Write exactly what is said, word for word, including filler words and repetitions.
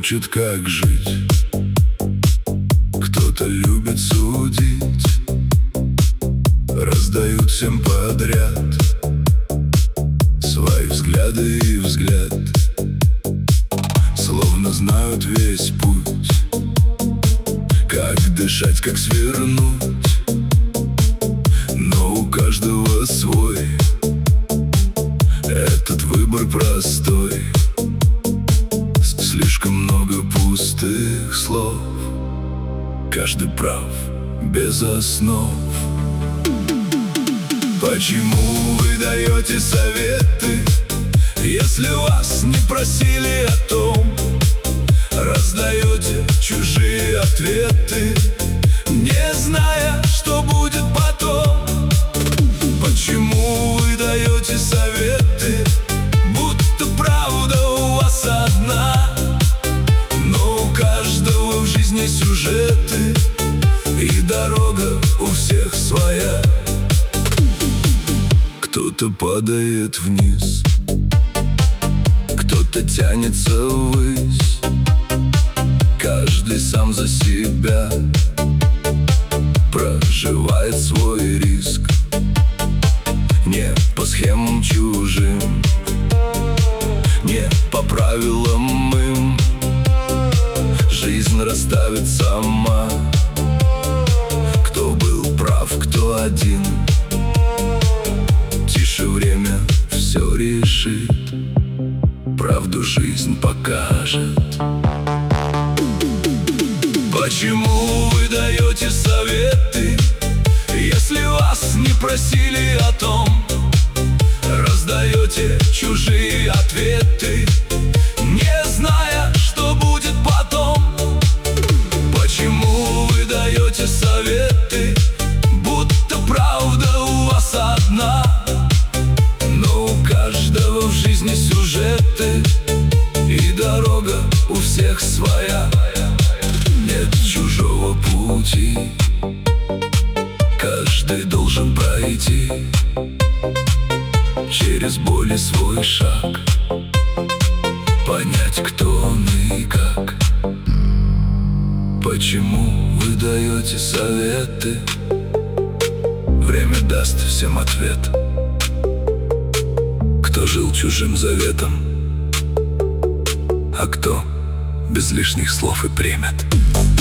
учит, как жить. Кто-то любит судить, раздают всем подряд свои взгляды и взгляд, словно знают весь путь, как дышать, как свернуть. Но у каждого свой, этот выбор простой. Слишком много пустых слов, каждый прав, без основ. Почему вы даете советы, если вас не просили о том? Раздаете чужие ответы, не зная, что будет потом. Почему вы даете советы, будто правда у вас одна? Но у каждого в жизни сюжеты, и дорога у всех своя. Кто-то падает вниз, кто-то тянется ввысь, каждый сам за себя проживает свой риск. Не по схемам чужим, не по правилам им. Жизнь расставит сама, кто был прав, кто один. Тише, время все решит, правду жизнь покажет. Почему вы даете советы, если вас не просили о том? Раздаете чужие ответы, не зная, что будет потом. Почему вы даете советы, будто правда у вас одна? Но у каждого в жизни сюжеты, и дорога у всех своя. Нет чужого пути, каждый должен пройти через боль и свой шаг, понять, кто он и как. Почему вы даете советы? Время даст всем ответ. Кто жил чужим заветом, а кто без лишних слов и примет.